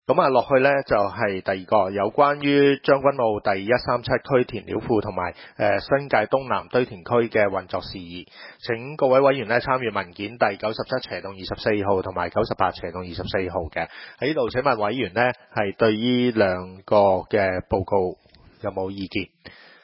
咁落去呢，就係第二個有關於將軍澳第137區填料庫同埋新界東南堆填區嘅運作事宜，請各位委員呢參閱文件第97/24號同埋98/24號嘅。喺呢度請問委員呢係對呢兩個嘅報告有冇意見？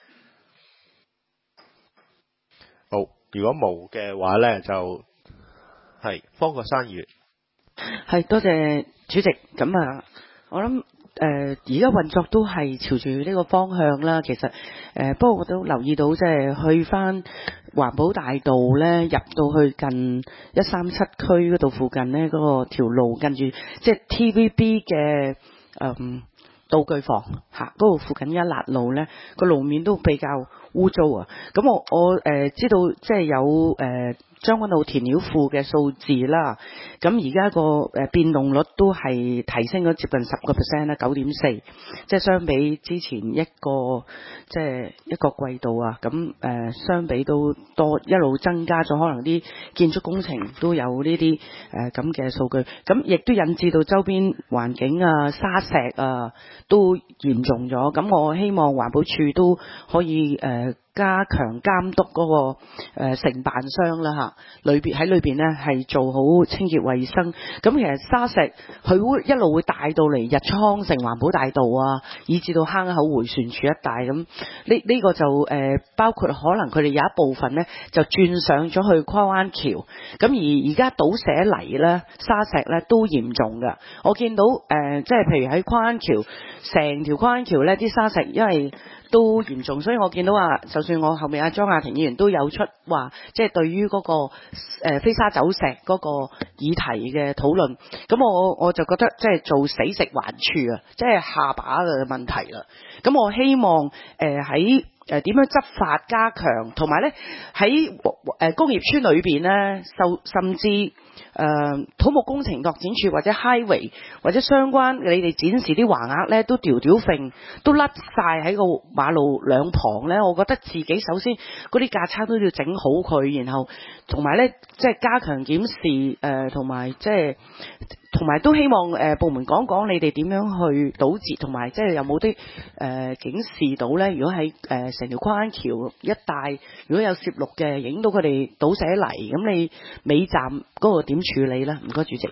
好，如果冇嘅話呢，就係方國珊議員。 係，多謝主席。咁啊，我諗而家運作都係朝住呢個方向啦。其實不過我都留意到，即係去翻環保大道咧，入到去近137區嗰度附近咧，嗰個條路跟住即係 TVB 嘅道具房嗰度附近一辣路咧，個路面都比較污糟啊。咁我知道即係有將軍澳填料庫嘅數字啦，咁而家個變動率都係提升咗接近10%啦，9.4%，即係相比之前一個季度啊，咁相比都多一路增加咗，可能啲建築工程都有呢啲咁嘅數據，咁亦都引致到周邊環境啊、沙石啊都嚴重咗，咁我希望環保署都可以加強監督嗰個承辦商啦喺裏邊咧係做好清潔衛生。咁其實沙石佢會一路會帶到嚟日昌城環保大道啊，以至到坑口迴旋處一帶。咁呢個就包括可能佢哋有一部分咧就轉上咗去跨灣橋。咁而家倒瀉泥咧、沙石咧都嚴重㗎。我見到即係譬如喺跨灣橋，成條跨灣橋咧啲沙石因為都嚴重，所以我見到就算我後面莊亞婷議員都有出話，即係對於嗰個飛沙走石嗰個議題嘅討論，咁我就覺得即係做死食環署啊，即係下巴嘅問題啦。咁我希望喺點樣執法加強，同埋咧喺工業村裏邊咧，甚至土木工程拓展處或者 highway 或者相關你哋展示啲橫額咧都吊揈，都甩晒喺個馬路兩旁咧。我覺得自己首先嗰啲架撐都要整好佢，然後同埋咧即係加強檢視同埋即係同埋都希望部門講講你哋點樣去堵截，同埋即係有冇啲警示到咧？如果喺成條跨灣橋一帶，如果有攝錄嘅，影到佢哋倒瀉泥，咁你尾站嗰個點處理咧？唔該，主席。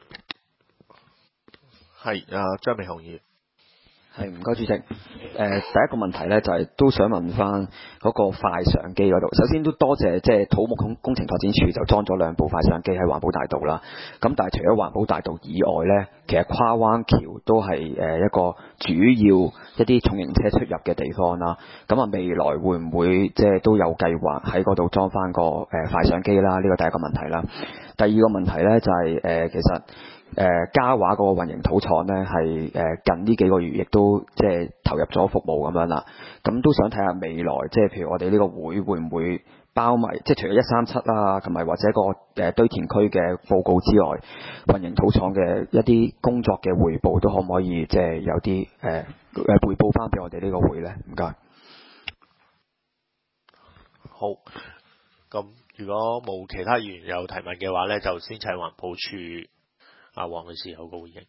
係張美雄議員。 係，唔該主席。第一個問題咧就係都想問翻嗰個快相機嗰度。首先都多謝即係土木工程拓展處就裝咗2部快相機喺環保大道啦。咁但係除咗環保大道以外咧，其實跨灣橋都係一個主要一啲重型車出入嘅地方啦。咁未來會唔會即係都有計劃喺嗰度裝翻個快相機啦？呢個第一個問題啦。第二個問題咧就係其實嘉華嗰個混凝土廠咧係近呢幾個月亦都即係投入咗服務咁樣啦，咁都想睇下未來即係譬如我哋呢個會唔會包埋即係除咗137啦，同埋或者個堆填區嘅報告之外，混凝土廠嘅一啲工作嘅彙報都可唔可以即係有啲彙報翻俾我哋呢個會咧？唔該。 好，咁如果冇其他議員有提問嘅話咧，就先請環保署黃女士有個回應。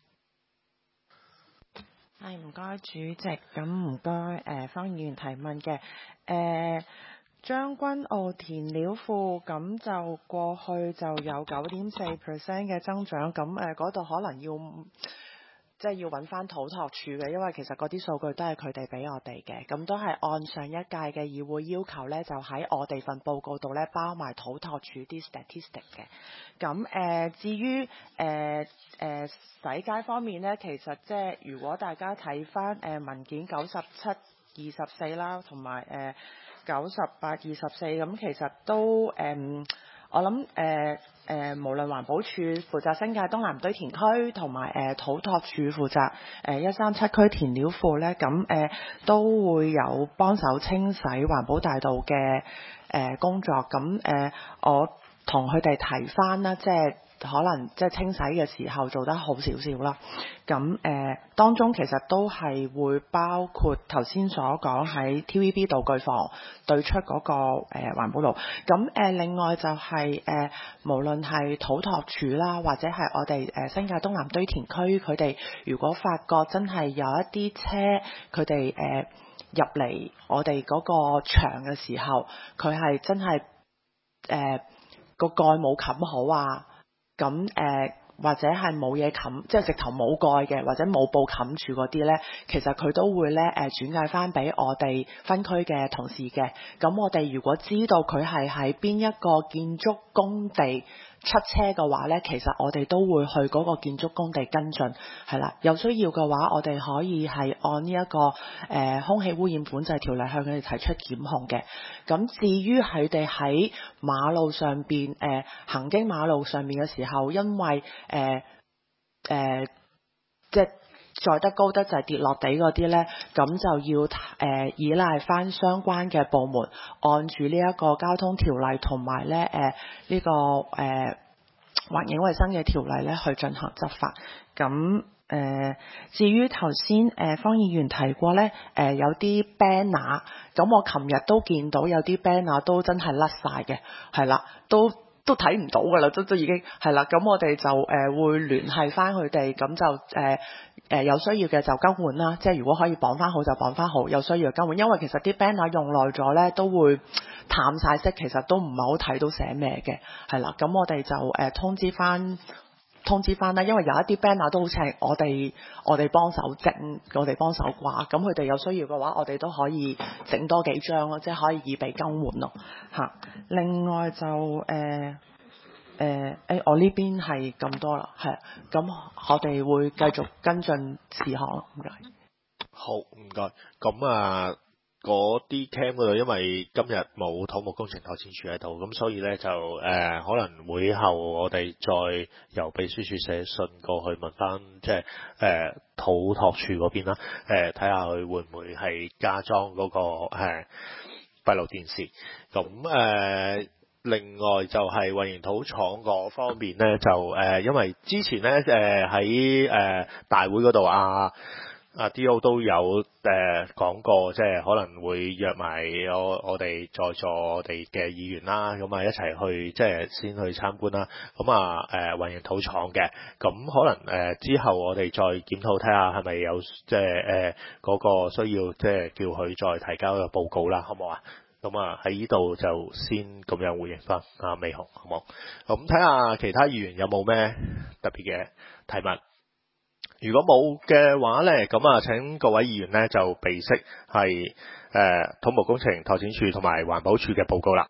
係，唔該主席，咁唔該方議員提問嘅將軍澳填料庫，咁就過去就有9.4% 嘅增長，咁嗰度可能要即係要揾翻土拓署嘅，因為其實嗰啲數據都係佢哋俾我哋嘅，咁都係按上一屆嘅議會要求呢，就喺我哋份報告度呢包埋土拓署啲 statistic 嘅。咁至於洗街方面呢，其實即係如果大家睇翻文件97/24啦，同埋98/24，咁其實都我諗無論環保署負責新界東南堆填區，同埋土拓署負責137區填料庫咧，咁都會有幫手清洗環保大道嘅工作。咁我同佢哋提翻啦，即係可能即係清洗嘅時候做得好少少啦。咁當中其實都係會包括頭先所講喺 TVB 道具房對出嗰個環保爐。咁另外就係無論係土拓署啦，或者係我哋新界東南堆填區，佢哋如果發覺真係有一啲車佢哋入嚟我哋嗰個場嘅時候，佢係真係個蓋冇冚好啊，咁或者係冇嘢冚，即係直頭冇蓋嘅，或者冇布冚住嗰啲呢，其實佢都會呢轉介翻俾我哋分區嘅同事嘅。咁我哋如果知道佢係喺邊一個建築工地出車嘅話呢，其實我哋都會去嗰個建築工地跟進，係啦。有需要嘅話，我哋可以係按呢一個空氣污染管制條例向佢哋提出檢控嘅。咁至於佢哋喺馬路上邊行經馬路上面嘅時候，因為即係載得高得就係跌落地嗰啲呢，咁就要依賴翻相關嘅部門，按住呢一個交通條例同埋呢呢個環境衛生嘅條例呢去進行執法。咁至於頭先方議員提過呢，有啲 banner， 咁我琴日都見到有啲 banner 都真係甩晒嘅，係啦，都睇唔到㗎啦，都已經係啦。咁我哋就會聯繫翻佢哋，咁就有需要嘅就更換啦。即係如果可以綁翻好就綁翻好，有需要就更換。因為其實啲 banner 用耐咗咧，都會淡晒色，其實都唔係好睇到寫咩嘅，係啦。咁我哋就通知翻啦，因為有一啲 banner 都好似係我哋幫手整，我哋幫手掛。咁佢哋有需要嘅話，我哋都可以整多幾張咯，即係可以以備更換咯嚇。另外就我呢邊係咁多啦，係咁我哋會繼續跟進事項咯。唔該。 好，唔該。咁啊，嗰啲 cam 嗰度，因為今日冇土木工程拓展署喺度，咁所以咧就可能會後我哋再由秘書處寫信過去問翻，即係土拓署嗰邊啦，睇下佢會唔會係加裝嗰個閉路電視。咁另外就係混凝土廠嗰方面咧，就因為之前咧喺大會嗰度D.O. 都有講過，即係可能會約埋我哋在座我哋嘅議員啦，咁一齊去即係先去參觀啦。咁混凝土廠嘅，咁可能之後我哋再檢討睇下係咪有即係嗰個需要，即係叫佢再提交個報告啦，好唔好啊？咁喺呢度就先咁樣回應翻美紅，好唔好？咁睇下其他議員有冇咩特別嘅提問。如果冇嘅話咧，咁請各位議員咧就備悉係土木工程拓展署同埋環保署嘅報告啦。